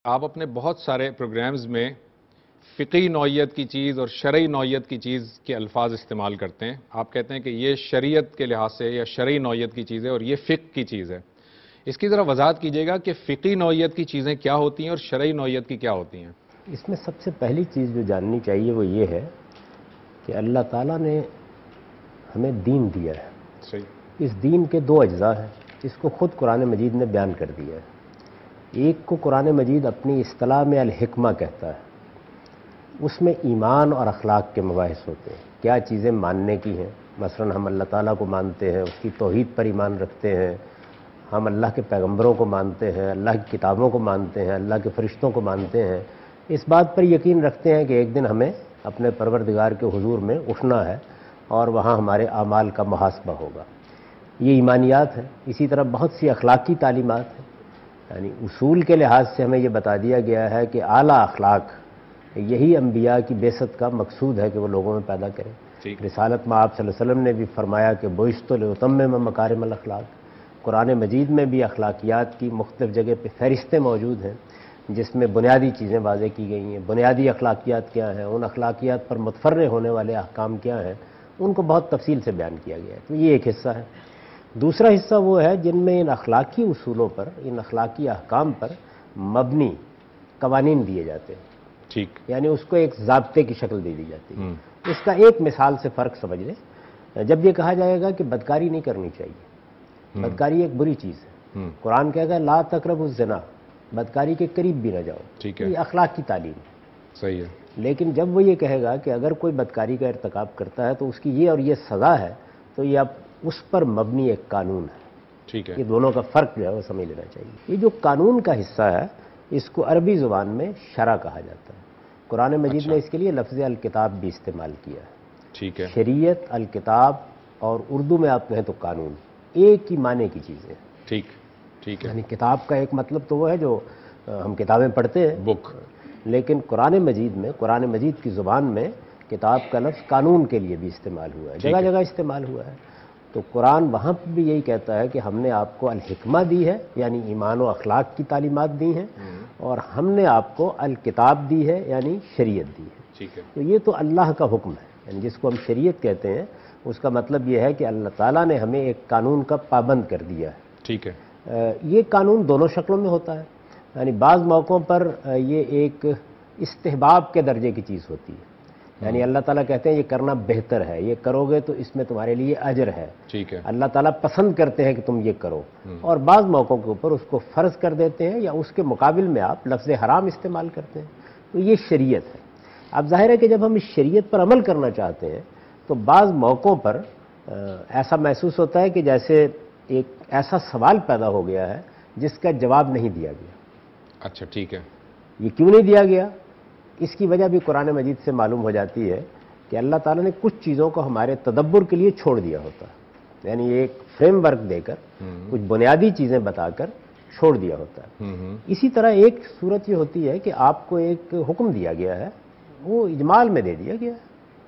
آپ اپنے بہت سارے پروگرامز میں فقہی نوعیت کی چیز اور شرعی نوعیت کی چیز کے الفاظ استعمال کرتے ہیں. آپ کہتے ہیں کہ یہ شریعت کے لحاظ سے یا شرعی نوعیت کی چیز ہے اور یہ فقہ کی چیز ہے. اس کی ذرا وضاحت کیجیے گا کہ فقہی نوعیت کی چیزیں کیا ہوتی ہیں اور شرعی نوعیت کی کیا ہوتی ہیں. اس میں سب سے پہلی چیز جو جاننی چاہیے وہ یہ ہے کہ اللہ تعالیٰ نے ہمیں دین دیا ہے. صحیح. اس دین کے دو اجزاء ہیں. اس کو خود قرآن مجید نے بیان کر دیا ہے. ایک کو قرآن مجید اپنی اصطلاح میں الحکمہ کہتا ہے. اس میں ایمان اور اخلاق کے مباحث ہوتے ہیں. کیا چیزیں ماننے کی ہیں. مثلا ہم اللہ تعالیٰ کو مانتے ہیں, اس کی توحید پر ایمان رکھتے ہیں, ہم اللہ کے پیغمبروں کو مانتے ہیں, اللہ کی کتابوں کو مانتے ہیں, اللہ کے فرشتوں کو مانتے ہیں. اس بات پر یقین رکھتے ہیں کہ ایک دن ہمیں اپنے پروردگار کے حضور میں اٹھنا ہے اور وہاں ہمارے اعمال کا محاسبہ ہوگا. یہ ایمانیات ہیں. اسی طرح بہت سی اخلاقی تعلیمات ہیں. یعنی اصول کے لحاظ سے ہمیں یہ بتا دیا گیا ہے کہ اعلیٰ اخلاق یہی انبیاء کی بعثت کا مقصود ہے کہ وہ لوگوں میں پیدا کریں. رسالت میں آپ صلی اللہ علیہ وسلم نے بھی فرمایا کہ بعثت لأتمم مکارم الاخلاق. قرآن مجید میں بھی اخلاقیات کی مختلف جگہ پہ فہرستیں موجود ہیں جس میں بنیادی چیزیں واضح کی گئی ہیں. بنیادی اخلاقیات کیا ہیں, ان اخلاقیات پر متفرع ہونے والے احکام کیا ہیں, ان کو بہت تفصیل سے بیان کیا گیا ہے. تو یہ ایک حصہ ہے. دوسرا حصہ وہ ہے جن میں ان اخلاقی اصولوں پر, ان اخلاقی احکام پر مبنی قوانین دیے جاتے ہیں. ٹھیک. یعنی اس کو ایک ضابطے کی شکل دے دی جاتی ہے. اس کا ایک مثال سے فرق سمجھ لیں. جب یہ کہا جائے گا کہ بدکاری نہیں کرنی چاہیے, بدکاری ایک بری چیز ہے, قرآن کہے گا لا تقربوا الزنا, بدکاری کے قریب بھی نہ جاؤ. ٹھیک ہے. یہ اخلاق کی تعلیم ہے. صحیح ہے. لیکن جب وہ یہ کہے گا کہ اگر کوئی بدکاری کا ارتکاب کرتا ہے تو اس کی یہ اور یہ سزا ہے, تو یہ اب اس پر مبنی ایک قانون ہے. ٹھیک ہے. یہ دونوں کا فرق جو ہے وہ سمجھ لینا چاہیے. یہ جو قانون کا حصہ ہے اس کو عربی زبان میں شرع کہا جاتا ہے. قرآن مجید نے اس کے لیے لفظ الکتاب بھی استعمال کیا ہے. ٹھیک ہے. شریعت, الکتاب اور اردو میں آپ کہیں تو قانون ایک ہی معنی کی چیزیں. ٹھیک. ٹھیک ہے. یعنی کتاب کا ایک مطلب تو وہ ہے جو ہم کتابیں پڑھتے ہیں, بک. لیکن قرآن مجید میں, قرآن مجید کی زبان میں کتاب کا لفظ قانون کے لیے بھی استعمال ہوا ہے, جگہ جگہ استعمال ہوا ہے. تو قرآن وہاں پہ بھی یہی کہتا ہے کہ ہم نے آپ کو الحکمہ دی ہے, یعنی ایمان و اخلاق کی تعلیمات دی ہیں, اور ہم نے آپ کو الکتاب دی ہے, یعنی شریعت دی ہے. ٹھیک ہے. تو یہ تو اللہ کا حکم ہے, یعنی جس کو ہم شریعت کہتے ہیں اس کا مطلب یہ ہے کہ اللہ تعالیٰ نے ہمیں ایک قانون کا پابند کر دیا ہے. ٹھیک ہے. یہ قانون دونوں شکلوں میں ہوتا ہے. یعنی بعض موقعوں پر یہ ایک استحباب کے درجے کی چیز ہوتی ہے. یعنی اللہ تعالیٰ کہتے ہیں یہ کرنا بہتر ہے, یہ کرو گے تو اس میں تمہارے لیے اجر ہے. ٹھیک ہے. اللہ تعالیٰ پسند کرتے ہیں کہ تم یہ کرو. اور بعض موقعوں کے اوپر اس کو فرض کر دیتے ہیں یا اس کے مقابل میں آپ لفظ حرام استعمال کرتے ہیں. تو یہ شریعت ہے. اب ظاہر ہے کہ جب ہم اس شریعت پر عمل کرنا چاہتے ہیں تو بعض موقعوں پر ایسا محسوس ہوتا ہے کہ جیسے ایک ایسا سوال پیدا ہو گیا ہے جس کا جواب نہیں دیا گیا. اچھا. ٹھیک ہے. یہ کیوں نہیں دیا گیا؟ اس کی وجہ بھی قرآن مجید سے معلوم ہو جاتی ہے کہ اللہ تعالیٰ نے کچھ چیزوں کو ہمارے تدبر کے لیے چھوڑ دیا ہوتا ہے. یعنی ایک فریم ورک دے کر, کچھ بنیادی چیزیں بتا کر چھوڑ دیا ہوتا ہے. اسی طرح ایک صورت یہ ہوتی ہے کہ آپ کو ایک حکم دیا گیا ہے, وہ اجمال میں دے دیا گیا ہے,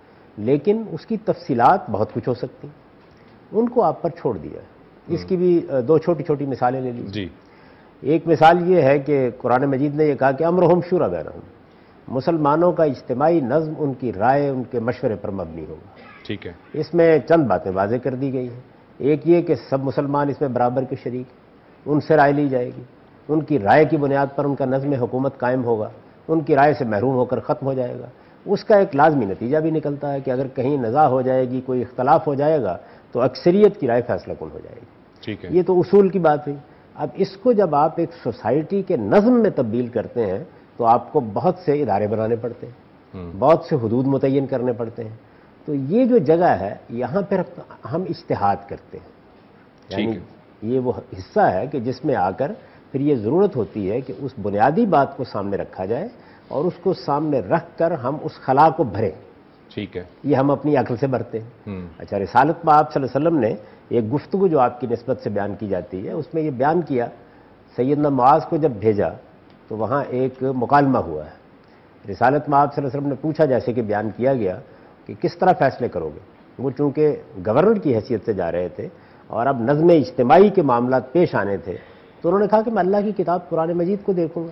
لیکن اس کی تفصیلات بہت کچھ ہو سکتی ہیں, ان کو آپ پر چھوڑ دیا ہے. اس کی بھی دو چھوٹی چھوٹی مثالیں لے لیجیے. ایک مثال یہ ہے کہ قرآن مجید نے یہ کہا کہ امرہم شورا بینہم, مسلمانوں کا اجتماعی نظم ان کی رائے, ان کے مشورے پر مبنی ہوگا. ٹھیک ہے. اس میں چند باتیں واضح کر دی گئی ہیں. ایک یہ کہ سب مسلمان اس میں برابر کے شریک ہیں, ان سے رائے لی جائے گی, ان کی رائے کی بنیاد پر ان کا نظم حکومت قائم ہوگا, ان کی رائے سے محروم ہو کر ختم ہو جائے گا. اس کا ایک لازمی نتیجہ بھی نکلتا ہے کہ اگر کہیں نزاع ہو جائے گی, کوئی اختلاف ہو جائے گا, تو اکثریت کی رائے فیصلہ کن ہو جائے گی. ٹھیک ہے. یہ تو اصول کی بات ہوئی. اب اس کو جب آپ ایک سوسائٹی کے نظم میں تبدیل کرتے ہیں تو آپ کو بہت سے ادارے بنانے پڑتے ہیں, بہت سے حدود متعین کرنے پڑتے ہیں. تو یہ جو جگہ ہے یہاں پھر ہم اجتہاد کرتے ہیں. یعنی یہ وہ حصہ ہے کہ جس میں آ کر پھر یہ ضرورت ہوتی ہے کہ اس بنیادی بات کو سامنے رکھا جائے اور اس کو سامنے رکھ کر ہم اس خلا کو بھریں. ٹھیک ہے. یہ ہم اپنی عقل سے بھرتے ہیں. اچھا, رسالت میں آپ صلی اللہ علیہ وسلم نے ایک گفتگو جو آپ کی نسبت سے بیان کی جاتی ہے اس میں یہ بیان کیا, سیدنا معاذ کو جب بھیجا تو وہاں ایک مکالمہ ہوا ہے. رسالت میں آپ صلی اللہ علیہ وسلم نے پوچھا, جیسے کہ بیان کیا گیا, کہ کس طرح فیصلے کرو گے. وہ چونکہ گورنر کی حیثیت سے جا رہے تھے اور اب نظم اجتماعی کے معاملات پیش آنے تھے, تو انہوں نے کہا کہ میں اللہ کی کتاب قرآن مجید کو دیکھوں گا,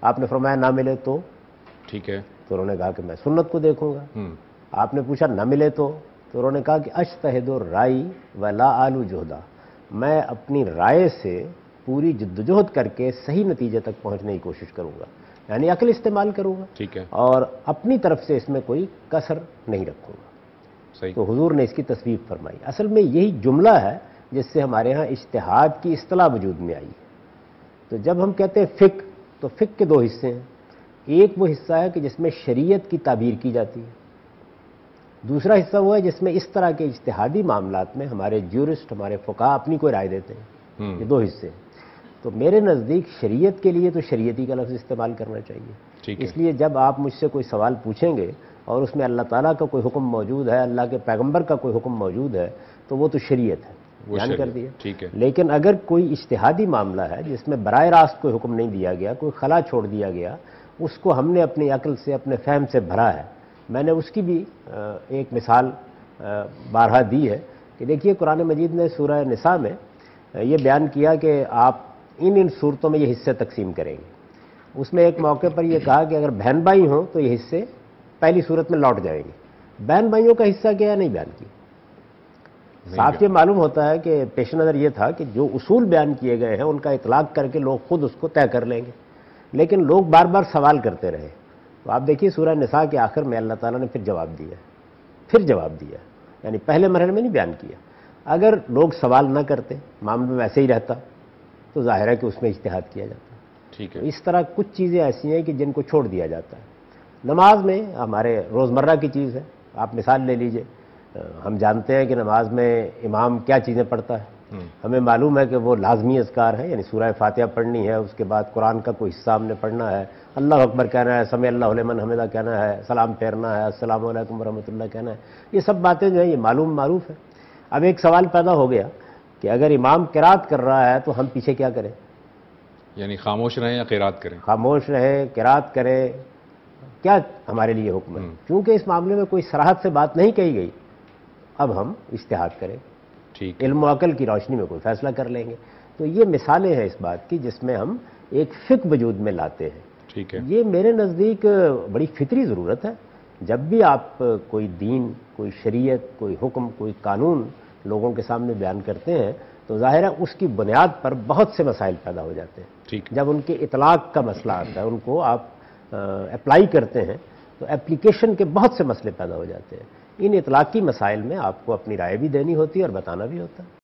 آپ نے فرمایا نہ ملے تو ٹھیک ہے. تو انہوں نے کہا کہ میں سنت کو دیکھوں گا. آپ نے پوچھا نہ ملے تو انہوں نے کہا کہ اجتہد الرائی ولا آلو جہدا، میں اپنی رائے سے پوری جدوجہد کر کے صحیح نتیجے تک پہنچنے کی کوشش کروں گا، یعنی عقل استعمال کروں گا. ٹھیک ہے. اور اپنی طرف سے اس میں کوئی کسر نہیں رکھوں گا. صحیح. تو حضور نے اس کی تصویب فرمائی. اصل میں یہی جملہ ہے جس سے ہمارے ہاں اجتہاد کی اصطلاح وجود میں آئی ہے. تو جب ہم کہتے ہیں فقہ، تو فقہ کے دو حصے ہیں. ایک وہ حصہ ہے کہ جس میں شریعت کی تعبیر کی جاتی ہے، دوسرا حصہ وہ ہے جس میں اس طرح کے اجتہادی معاملات میں ہمارے جیورسٹ، ہمارے فقہاء اپنی کوئی رائے دیتے ہیں. یہ دو حصے ہیں. تو میرے نزدیک شریعت کے لیے تو شریعتی کا لفظ استعمال کرنا چاہیے. اس لیے جب آپ مجھ سے کوئی سوال پوچھیں گے اور اس میں اللہ تعالیٰ کا کوئی حکم موجود ہے، اللہ کے پیغمبر کا کوئی حکم موجود ہے، تو وہ تو شریعت ہے، بیان کر دیا. ٹھیک ہے. لیکن اگر کوئی اجتہادی معاملہ ہے جس میں براہ راست کوئی حکم نہیں دیا گیا، کوئی خلا چھوڑ دیا گیا، اس کو ہم نے اپنی عقل سے، اپنے فہم سے بھرا ہے. میں نے اس کی بھی ایک مثال بارہا دی ہے کہ دیکھیے قرآن مجید نے سورہ نساء میں یہ بیان کیا کہ آپ ان صورتوں میں یہ حصے تقسیم کریں گے. اس میں ایک موقع پر یہ کہا کہ اگر بہن بھائی ہوں تو یہ حصے پہلی صورت میں لوٹ جائیں گے. بہن بھائیوں کا حصہ کیا ہے نہیں بیان کیا. صاف یہ معلوم ہوتا ہے کہ پیش نظر یہ تھا کہ جو اصول بیان کیے گئے ہیں ان کا اطلاق کر کے لوگ خود اس کو طے کر لیں گے، لیکن لوگ بار بار سوال کرتے رہے. تو آپ دیکھیے سورہ نساء کے آخر میں اللہ تعالیٰ نے پھر جواب دیا، یعنی پہلے مرحلے میں نہیں بیان کیا. اگر لوگ سوال نہ کرتے، معاملہ ویسے ہی رہتا، تو ظاہر ہے کہ اس میں اجتہاد کیا جاتا. ٹھیک ہے. اس طرح کچھ چیزیں ایسی ہیں کہ جن کو چھوڑ دیا جاتا ہے. نماز میں ہمارے روزمرہ کی چیز ہے. آپ مثال لے لیجئے، ہم جانتے ہیں کہ نماز میں امام کیا چیزیں پڑھتا ہے. ہمیں معلوم ہے کہ وہ لازمی اذکار ہے، یعنی سورہ فاتحہ پڑھنی ہے، اس کے بعد قرآن کا کوئی حصہ ہم نے پڑھنا ہے، اللہ اکبر کہنا ہے، سمع اللہ لمن حمدہ کہنا ہے، سلام پھیرنا ہے، السلام علیکم ورحمۃ اللہ کہنا ہے. یہ سب باتیں جو ہیں یہ معروف ہے. اب ایک سوال پیدا ہو گیا کہ اگر امام قرات کر رہا ہے تو ہم پیچھے کیا کریں؟ یعنی خاموش رہیں یا قرات کریں؟ خاموش رہیں، قرات کریں، کیا ہمارے لیے حکم ہے؟ کیونکہ اس معاملے میں کوئی صراحت سے بات نہیں کہی گئی، اب ہم اجتہاد کریں، ٹھیک، علم و عقل کی روشنی میں کوئی فیصلہ کر لیں گے. تو یہ مثالیں ہیں اس بات کی جس میں ہم ایک فقہ وجود میں لاتے ہیں. ٹھیک ہے. یہ میرے نزدیک بڑی فطری ضرورت ہے. جب بھی آپ کوئی دین، کوئی شریعت، کوئی حکم، کوئی قانون لوگوں کے سامنے بیان کرتے ہیں تو ظاہر ہے اس کی بنیاد پر بہت سے مسائل پیدا ہو جاتے ہیں. ٹھیک. جب ان کے اطلاق کا مسئلہ آتا ہے، ان کو آپ اپلائی کرتے ہیں تو اپلیکیشن کے بہت سے مسئلے پیدا ہو جاتے ہیں. ان اطلاقی مسائل میں آپ کو اپنی رائے بھی دینی ہوتی ہے اور بتانا بھی ہوتا ہے.